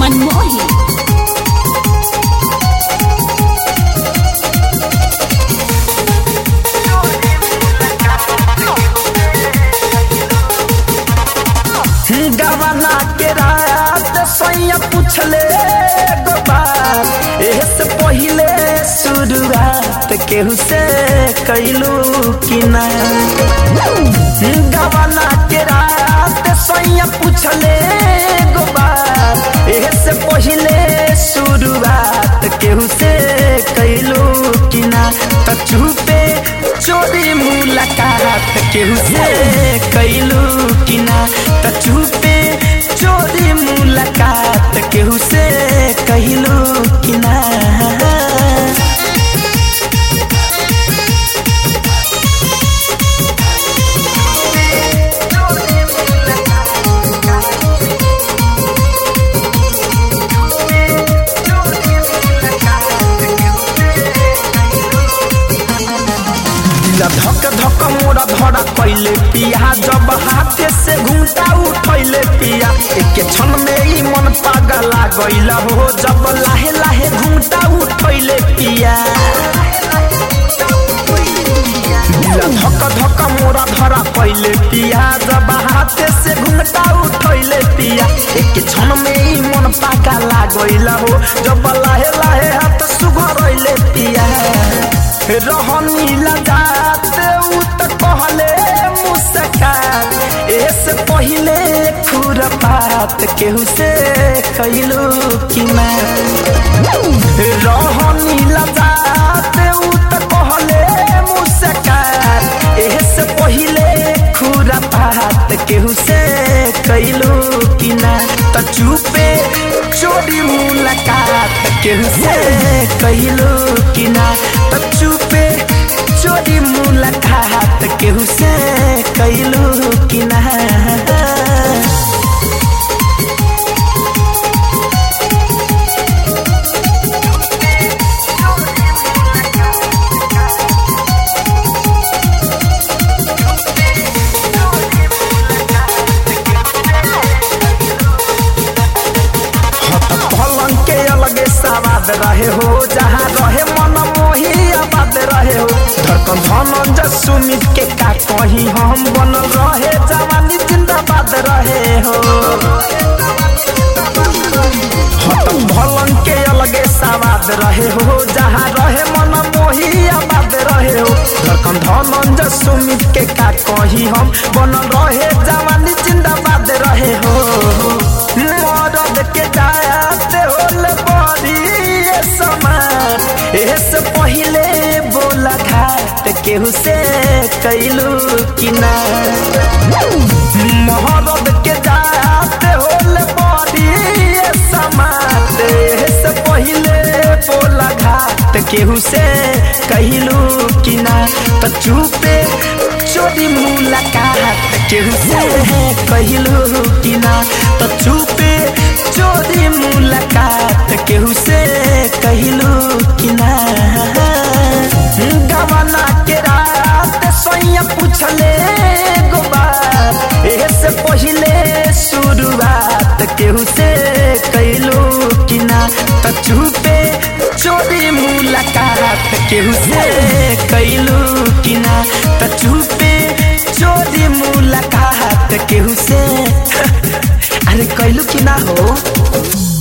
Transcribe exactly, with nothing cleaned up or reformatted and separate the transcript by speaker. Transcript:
Speaker 1: मनमोही।
Speaker 2: गवाना के रात सैया पूछले गो बात एहे से पहिले शुरुआत केहू से कैलू कि ना। गवाना के रात सैया पूछले गो बात एहे से पहिले शुरुआत केहू से कैलू कि ना। त चुपे चोरी मुलाकात केहू से कैलू कि ना। त चुपे चोरी मुलाकात केहू से कैलू कि ना। धक धक मोरा धरा कैले पिया जब हाथे से घूंटा उठैले पिया एक क्षण में ही मन पागला गइल हो जब लाहे लाहे घूंटा उठैले पिया। धक धक मोरा धरा कैले पिया जब हाथे से घूंटा उठैले पिया एक क्षण में ही मन पागला गइल हो जब लाहे लाहे हाथ सुघरैले पिया। रहनी लगात उ त कहले मुस्कान एसे पहिले खुरपात केहू से कैलू कि ना। रहनी लगात उ त कहले मुस्कान एसे पहिले खुरपात केहू से कैलू कि ना। त चुपे चोरी मुलाकात केहू से कैलू कि ना। त चुपे चोरी मुलाकात केहू से कैलू कि ना। आबाद रहे हो जहाँ रहे मन मोही आबाद रहे हो धड़कन धनंजय सुमित के का कहीं हम बनल रहे जवानी जिंदाबाद रहे हो। हतम भलन के अलगे सवाद रहे हो जहाँ रहे मन मोही आबाद रहे हो धड़कन धनंजय सुमित के का कहीं हम बनल रहे जवानी जिंदाबाद रहे हो। मरद के जाते होले एसे पहिले बोला घाट केहू से कैलू कि ना। महरद के जाते होले बड़ी समात एसे पहिले बोला घाट केहू से कैलू कि ना। त चुपे चोरी मुलाकात केहू से कैलू कि ना। त चुपे चोरी मुलाकात केहू से कैलू कि ना। गवाना के रात सैया पूछले गो बात एहे से पहिले शुरुआत केहू से कैलू कि ना। त चुपे चोरी मुलाकात केहू से कैलू कि ना। त चुपे चोरी मुलाकात केहू से अरे कैलू कि ना हो।